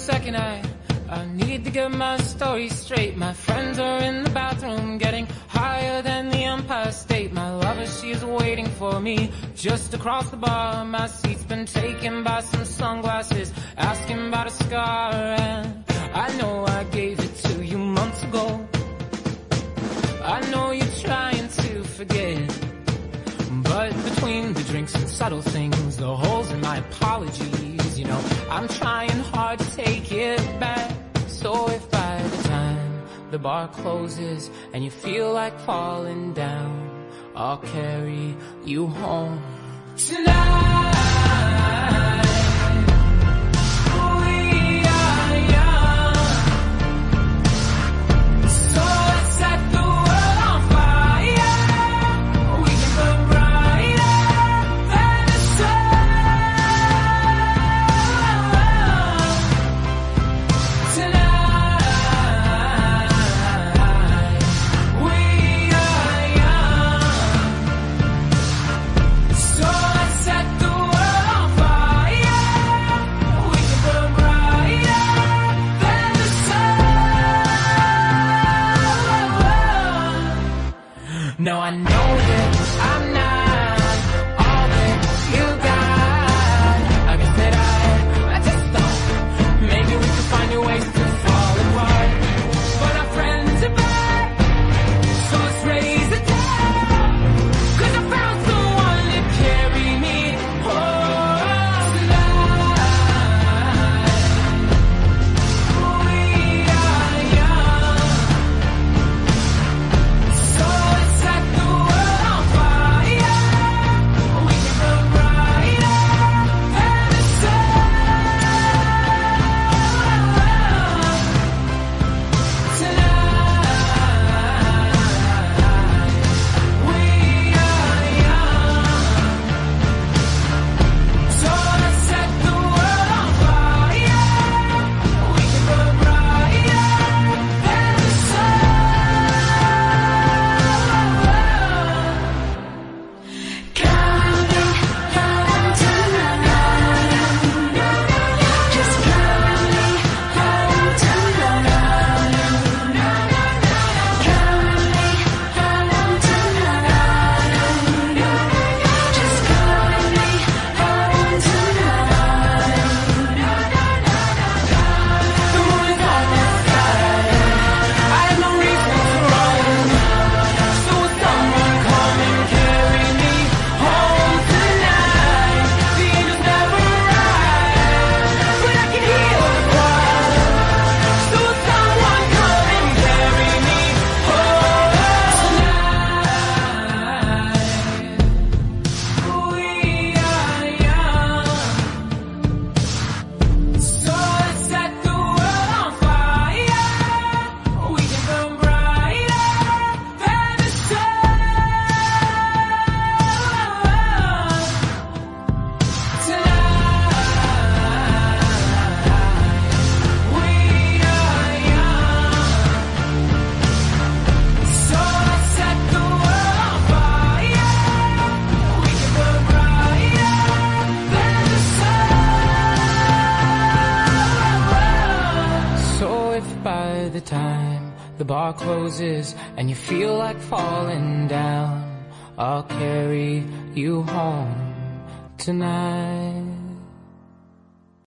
second, I need to get my story straight. My friends are in the bathroom getting higher than the Empire State. My lover, she's waiting for me just across the bar. My seat's been taken by some sunglasses asking about a scar. And I know I gave it to you months ago. I know you're trying to forget, but between the drinks and subtle things, the holes in my apologies, you know, I'm trying hard to take it back. So if by the time the bar closes and you feel like falling down, I'll carry you home tonight. Now I know that I'm not all that you got. I guess that I just thought maybe we could find new ways to fall apart. But our friends are back, so let's raise the dead. 'Cause I found someone to carry me home tonight. We are young, so by the time the bar closes and you feel like falling down, I'll carry you home tonight.